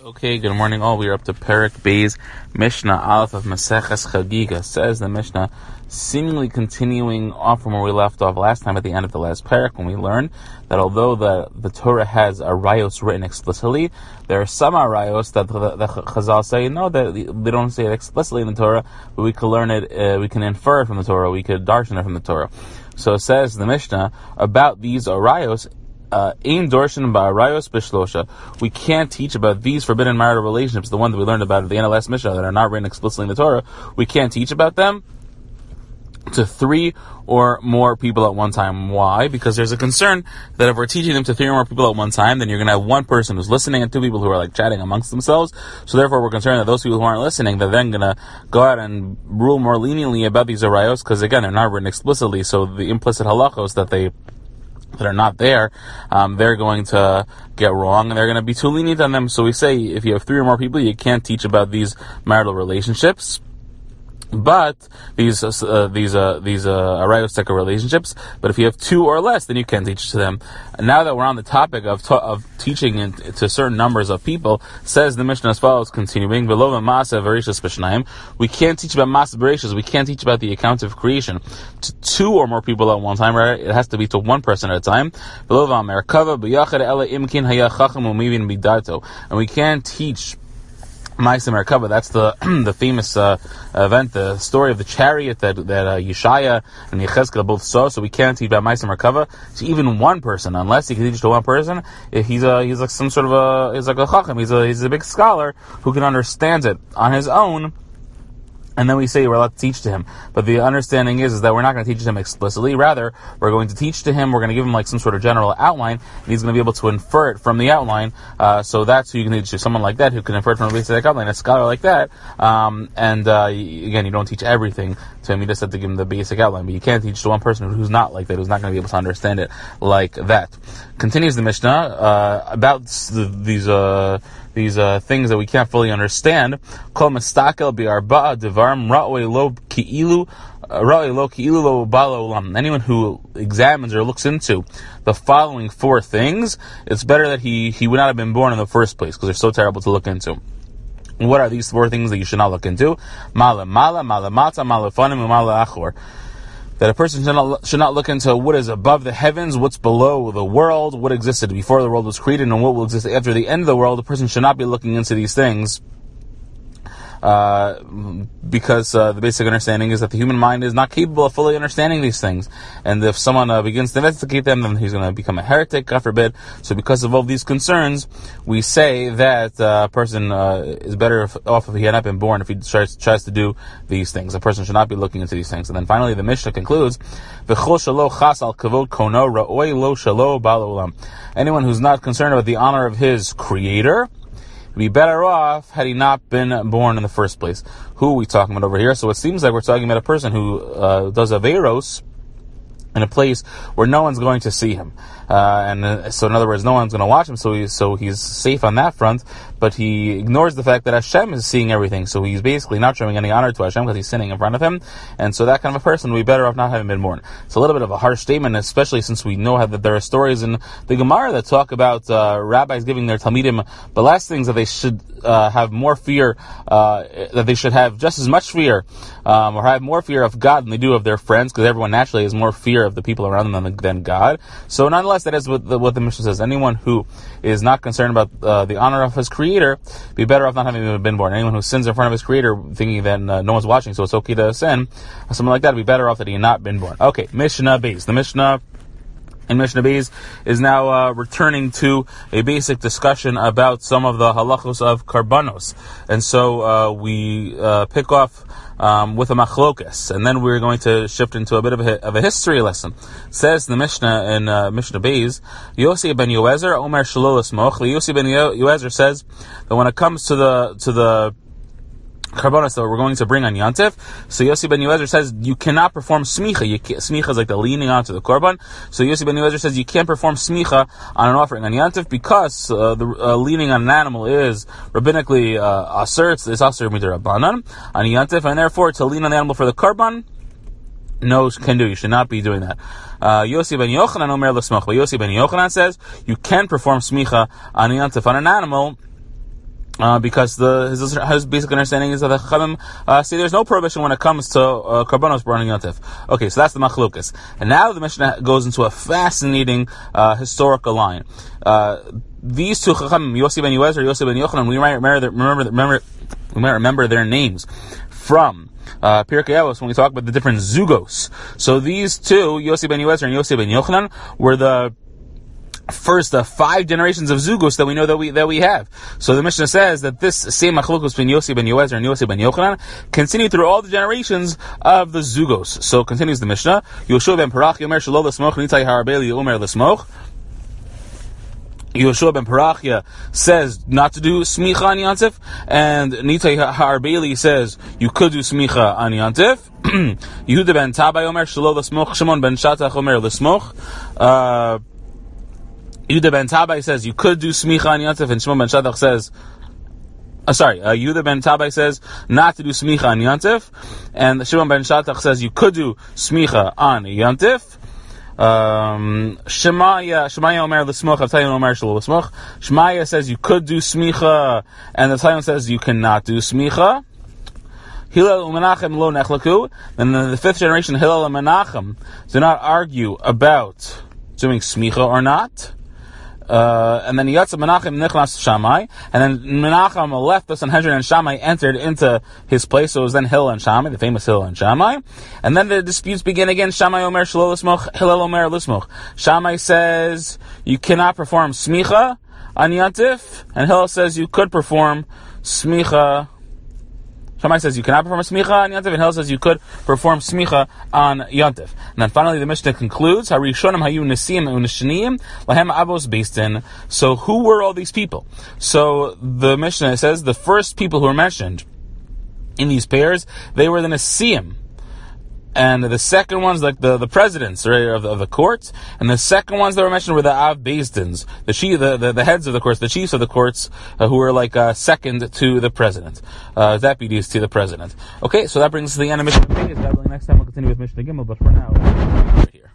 Okay, good morning all. We are up to Perek Beis Mishnah Aleph of Maseches Chagiga. Says the Mishnah, seemingly continuing off from where we left off last time at the end of the last Perek, when we learned that although the Torah has arayos written explicitly, there are some arayos that the Chazal say no, that they don't say it explicitly in the Torah, but we can learn it, we can infer it from the Torah, we could darshan it from the Torah. So it says the Mishnah about these arayos. We can't teach about these forbidden marital relationships, the one that we learned about at the end of last Mishnah, that are not written explicitly in the Torah. We can't teach about them to 3 or more people at one time. Why? Because there's a concern that if we're teaching them to 3 or more people at one time, then you're going to have one person who's listening and 2 people who are chatting amongst themselves. So therefore we're concerned that those people who aren't listening, they're then going to go out and rule more leniently about these arayos, because again, they're not written explicitly, so the implicit halachos that are not there, they're going to get wrong, and they're going to be too lenient on them. So we say, if you have 3 or more people, you can't teach about these marital relationships. But these arayos relationships. But if you have 2 or less, then you can teach to them. And now that we're on the topic of teaching to certain numbers of people, says the Mishnah as follows, continuing: we can't teach about masa bereshis. We can't teach about the account of creation to 2 or more people at one time. Right? It has to be to one person at a time. And we can't teach Ma'aseh Merkava. That's the famous event, the story of the chariot that Yeshaya and Yechezkel both saw. So we can't teach about Ma'aseh Merkava to even one person, unless he can teach to one person. If he's like some sort of he's like a chacham. He's a big scholar who can understand it on his own. And then we say we're allowed to teach to him. But the understanding is that we're not going to teach to him explicitly. Rather, we're going to teach to him, we're going to give him some sort of general outline, and he's going to be able to infer it from the outline. So that's who you can teach to. Someone like that who can infer it from a basic outline, a scholar like that. Again, you don't teach everything to him. You just have to give him the basic outline. But you can't teach to one person who's not like that, who's not going to be able to understand it like that. Continues the Mishnah about these things that we can't fully understand. Kol mistakel bi'arba'a devarim ra'oi lo ki'ilu lo ba'al olam. Anyone who examines or looks into the following 4 things, it's better that he would not have been born in the first place, because they're so terrible to look into. What are these 4 things that you should not look into? Mala mata, mala fanim, mala achor. That a person should not look into what is above the heavens, what's below the world, what existed before the world was created, and what will exist after the end of the world. A person should not be looking into these things, because the basic understanding is that the human mind is not capable of fully understanding these things. And if someone begins to investigate them, then he's going to become a heretic, God forbid. So because of all these concerns, we say that a person is better off if he had not been born, if he tries to do these things. A person should not be looking into these things. And then finally the Mishnah concludes, anyone who's not concerned about the honor of his creator, be better off had he not been born in the first place. Who are we talking about over here? So it seems like we're talking about a person who does averos in a place where no one's going to see him. So in other words, no one's going to watch him, so he's safe on that front, but he ignores the fact that Hashem is seeing everything, so he's basically not showing any honor to Hashem because he's sinning in front of him, and so that kind of a person would be better off not having been born. It's a little bit of a harsh statement, especially since we know that there are stories in the Gemara that talk about rabbis giving their Talmidim the last things that they should have more fear, that they should have just as much fear, or have more fear of God than they do of their friends, because everyone naturally has more fear of the people around them than God. So nonetheless, that is what the Mishnah says. Anyone who is not concerned about the honor of his creator, be better off not having been born. Anyone who sins in front of his creator, thinking that no one's watching, so it's okay to sin, something like that, be better off that he had not been born. Okay, Mishnah Beis. The Mishnah in Mishnah Beis is now returning to a basic discussion about some of the halachos of karbanos. And so we pick off with a machlokas, and then we're going to shift into a bit of a history lesson. It says the Mishnah in Mishnah Beis, Yossi ben Yoezer Omer Shalolas Moch. Yossi ben Yoezer says that when it comes to the karbanos that we're going to bring on Yantif, so Yossi ben Yoezer says you cannot perform smicha. Smicha is like the leaning onto the korban. So Yossi ben Yoezer says you can't perform smicha on an offering on Yantif because the leaning on an animal is rabbinically aser. It's aser midrabanan on Yantif, and therefore to lean on the animal for the korban, no can do. You should not be doing that. Yossi ben Yochanan omer l'smach. But Yossi ben Yochanan says you can perform smicha on Yantif on an animal because his basic understanding is that the Chachamim say there's no prohibition when it comes to Karbanos burning Yontif. Okay, so that's the Machlokas. And now the Mishnah goes into a fascinating historical line. These two Chachamim, Yossi ben Yoezer, Yossi ben Yochanan, we might remember their names from Pirkei Avos when we talk about the different Zugos. So these two, Yossi ben Yoezer and Yossi ben Yochanan, were the first 5 generations of Zugos that we know that we have. So the Mishnah says that this same Machlokes between Yossi ben Yoezer and Yossi ben Yochanan continued through all the generations of the Zugos. So continues the Mishnah. Yoshua ben Parach Yomer Shelo L'Smoch Nitai Harabeli Yomer L'Smoch. Yoshua ben Parachia says not to do smicha on Yantif, and Nitai Harabeli says you could do smicha on Yantif. Yehuda ben Tabai Omer Shelo L'Smoch. Shimon ben Shatach Omer L'Smoch. Yehuda ben Tabai says you could do smicha on Yantif, and Shimon ben Shatach says, Yehuda ben Tabai says not to do smicha on Yantif, and Shimon ben Shatach says you could do smicha on Yantif. Shemaya Omer L'Smoch, Avtayon Omer Shelo L'Smoch. Shemaya says you could do smicha, and the Avtayon says you cannot do smicha. Hillel u'Menachem lo nechlaku. Then the 5th generation, Hillel and Menachem, do not argue about doing smicha or not. And then Yatsa Menachem Nichnas Shammai, and then Menachem left the Sanhedrin and Shammai entered into his place. So it was then Hillel and Shammai, the famous Hillel and Shammai. And then the disputes begin again. Shammai Omer Shelo L'Smoch, Hillel Omer L'Smoch. Shammai says you cannot perform smicha on Yantif, and Hillel says you could perform smicha. Shammai says you cannot perform a smicha on Yantif, and Hillel says you could perform smicha on Yantif. And then finally the Mishnah concludes, Harishonim hayu nesiim u'neshniim lahem abos beistin. So who were all these people? So the Mishnah says the first people who were mentioned in these pairs, they were the nesiim. And the second ones, like the presidents, right, of the courts, and the second ones that were mentioned were the Av Beis-Dins, the heads of the courts, the chiefs of the courts, who were like second to the president, deputies to the president. Okay, so that brings us to the end of Mishnah Pei. God willing, next time we'll continue with Mishnah Gimel, but for now, right here.